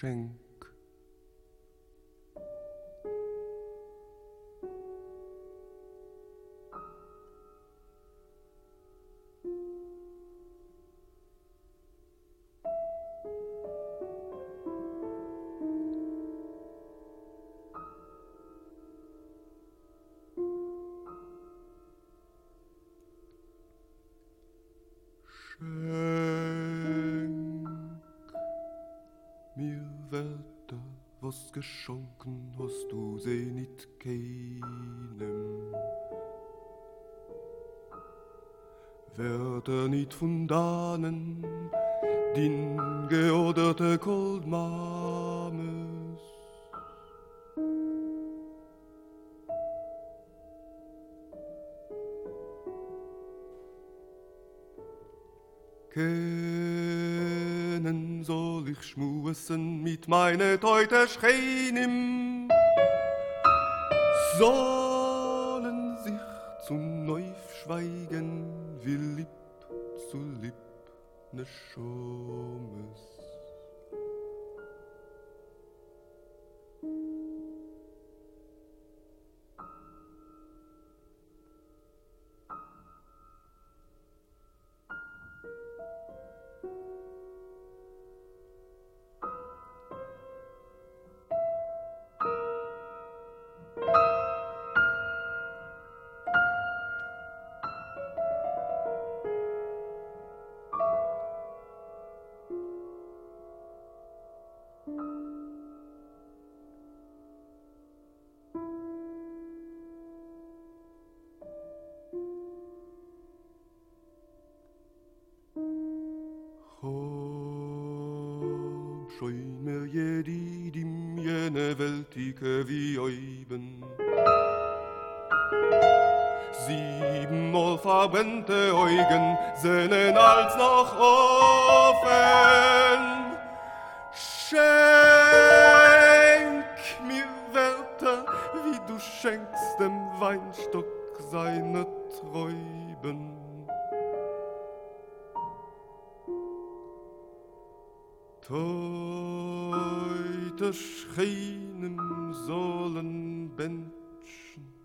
Geschenk. Mir Wörter, was geschonken hast du sie nicht keinem. Wörter nicht von dannen, din geoderte Goldmames. Kennen soll ich schmusen mit meine Teute Schreinim, sollen sich zum Neuf schweigen, wie Lipp zu Lipp ne Schomes. Schein mir jedidim jene Weltige wie Euben. 7-mal verbrennte Augen sehnen als noch offen. Schenk mir Wörter, wie du schenkst dem Weinstock seine Träuben. Teute Schreinen sollen Menschen